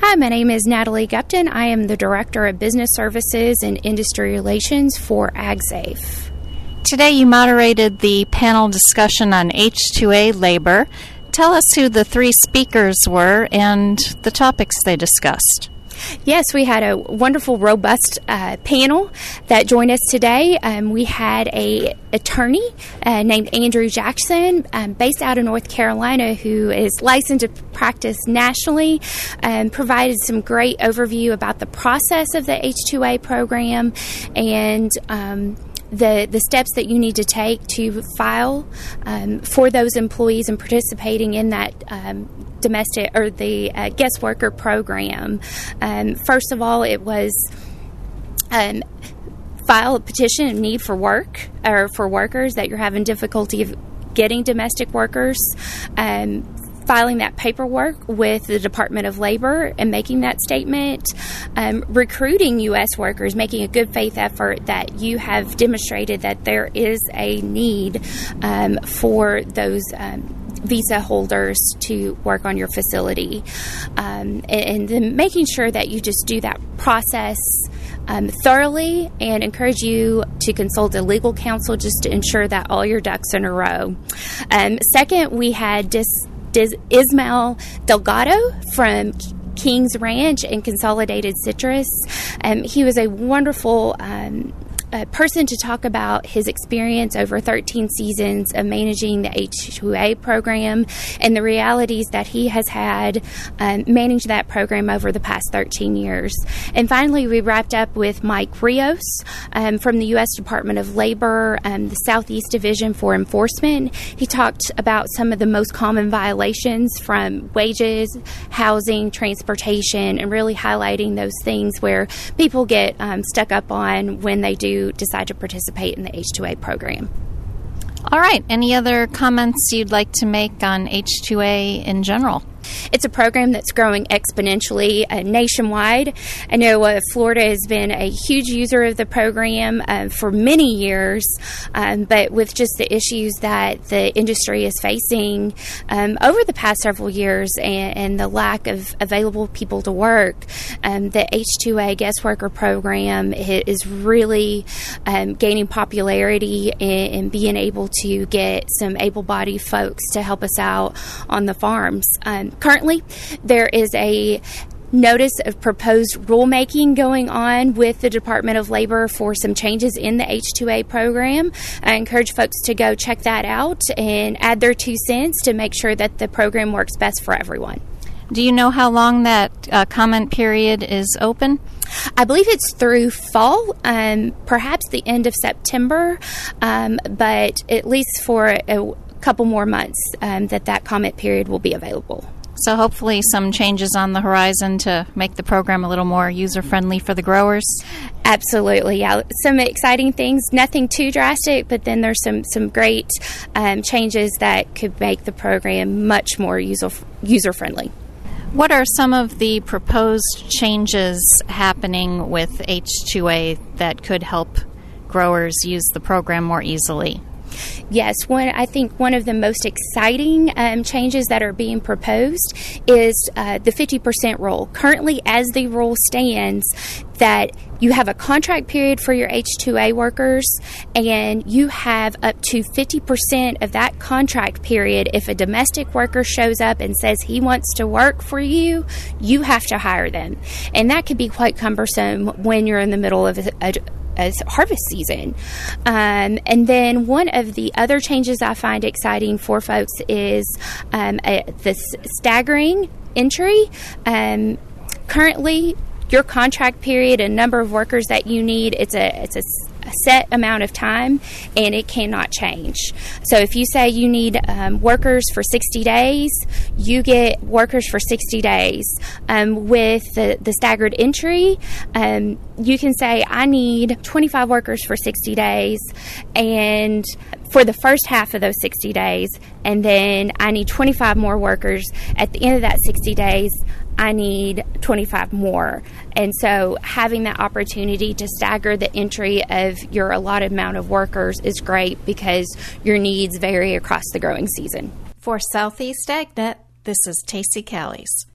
Hi, my name is Natalie Gupton. I am the Director of Business Services and Industry Relations for AgSafe. Today you moderated the panel discussion on H-2A labor. Tell us who the three speakers were and the topics they discussed. Yes, we had a wonderful, robust panel that joined us today. We had an attorney named Andrew Jackson, based out of North Carolina, who is licensed to practice nationally, provided some great overview about the process of the H-2A program and the steps that you need to take to file for those employees and participating in that domestic or the guest worker program. First of all, it was file a petition in need for work or for workers that you're having difficulty of getting domestic workers. Filing that paperwork with the Department of Labor and making that statement, recruiting U.S. workers, making a good faith effort that you have demonstrated that there is a need for those visa holders to work on your facility, and then making sure that you just do that process thoroughly, and encourage you to consult a legal counsel just to ensure that all your ducks in a row. Second, we had Ismael Delgado from King's Ranch and Consolidated Citrus. He was a wonderful person to talk about his experience over 13 seasons of managing the H-2A program and the realities that he has had managed that program over the past 13 years. And finally, we wrapped up with Mike Rios from the U.S. Department of Labor, the Southeast Division for Enforcement. He talked about some of the most common violations from wages, housing, transportation, and really highlighting those things where people get stuck up on when they do decide to participate in the H-2A program. All right. Any other comments you'd like to make on H-2A in general? It's a program that's growing exponentially nationwide. I know Florida has been a huge user of the program for many years, but with just the issues that the industry is facing over the past several years and the lack of available people to work, the H-2A guest worker program is really gaining popularity and being able to get some able-bodied folks to help us out on the farms. Currently, there is a notice of proposed rulemaking going on with the Department of Labor for some changes in the H-2A program. I encourage folks to go check that out and add their 2 cents to make sure that the program works best for everyone. Do you know how long that comment period is open? I believe it's through fall, perhaps the end of September, but at least for a couple more months that comment period will be available. So hopefully some changes on the horizon to make the program a little more user-friendly for the growers? Absolutely, yeah. Some exciting things, nothing too drastic, but then there's some great changes that could make the program much more user-friendly. What are some of the proposed changes happening with H-2A that could help growers use the program more easily? Yes, I think one of the most exciting changes that are being proposed is the 50% rule. Currently, as the rule stands, that you have a contract period for your H-2A workers, and you have up to 50% of that contract period. If a domestic worker shows up and says he wants to work for you, you have to hire them. And that could be quite cumbersome when you're in the middle of as harvest season. And then one of the other changes I find exciting for folks is this staggering entry. Currently, your contract period and number of workers that you need, it's a set amount of time, and it cannot change. So if you say you need workers for 60 days, you get workers for 60 days. With the staggered entry, you can say, I need 25 workers for 60 days, and for the first half of those 60 days, and then I need 25 more workers at the end of that 60 days. I need 25 more. And so having that opportunity to stagger the entry of your allotted amount of workers is great because your needs vary across the growing season. For Southeast AgNet, this is Tacey Callies.